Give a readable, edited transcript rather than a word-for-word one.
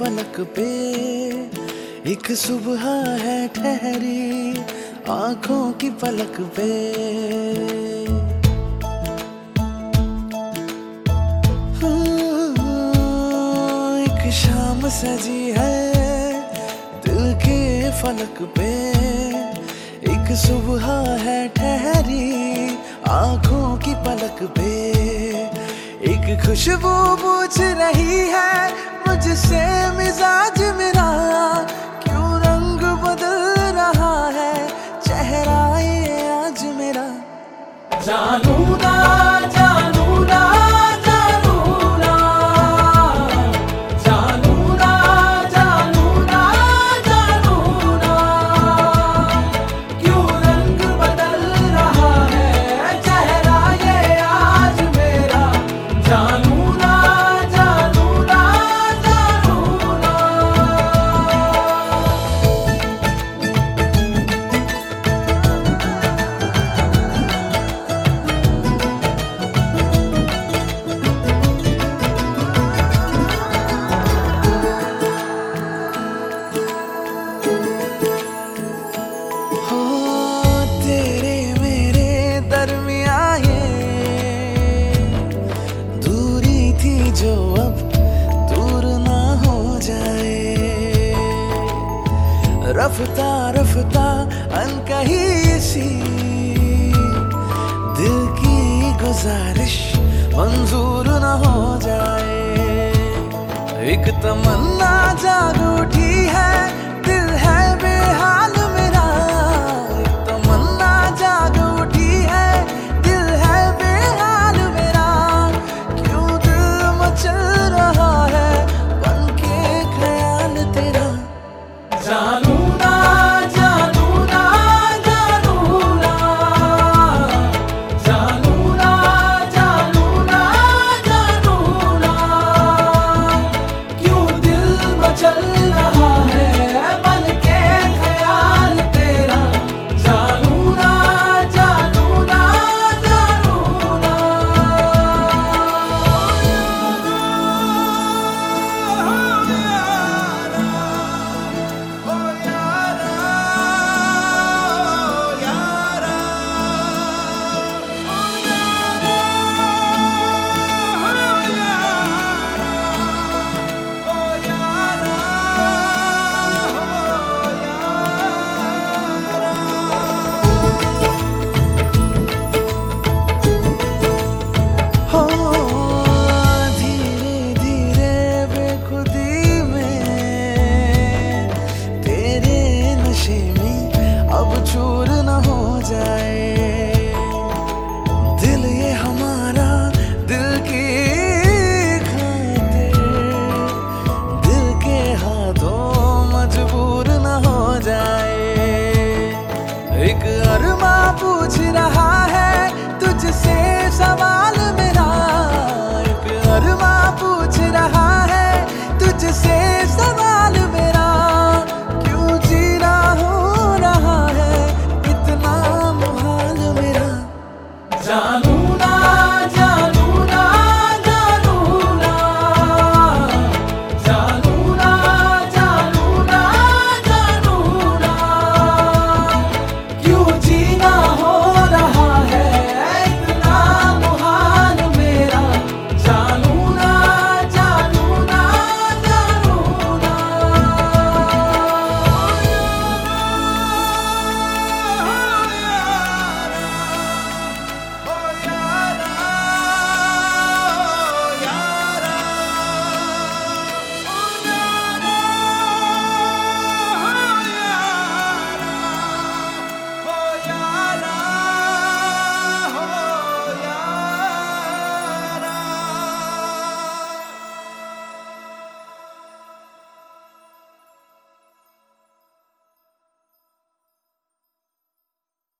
फलक पे एक सुबह है ठहरी, आंखों की पलक पे। एक शाम सजी है दिल के फलक पे, एक सुबह है ठहरी, आंखों की पलक पे। एक खुशबू पूछ रही है मुझसे मिजाज मेरा, क्यों रंग बदल रहा है चेहरा ये आज मेरा। जानू ना जानू ना जानू ना, जानू ना जानू ना जानू ना, क्यों रंग बदल रहा है चेहरा ये आज मेरा। जानू ना जानू ना जानू ना। हो तेरे मेरे दरमिया ये दूरी थी जो अब दूर ना हो जाए। रफ्ता रफ्ता अनकही सी दिल की गुजारिश मंजूर ना हो जाए। एक तमन्ना जाग उठी है दिल है बेहाल मेरा, एक तमन्ना जाग उठी है दिल है बेहाल मेरा। क्यों दिल मचल रहा है बनके ख्याल तेरा। जानू ना जानू ना जानू ना, जानू ना जानू ना जानू ना, क्यों दिल मचल रहा है बनके ख्याल तेरा। जानू ना जानू ना जानू ना। हो धीरे धीरे बेखुदी में तेरे नशे में अब चूर न हो जाए। दिल ये हमारा दिल की खातिर दिल के हाथों मजबूर न हो जाए। एक अरमा पूछ रहा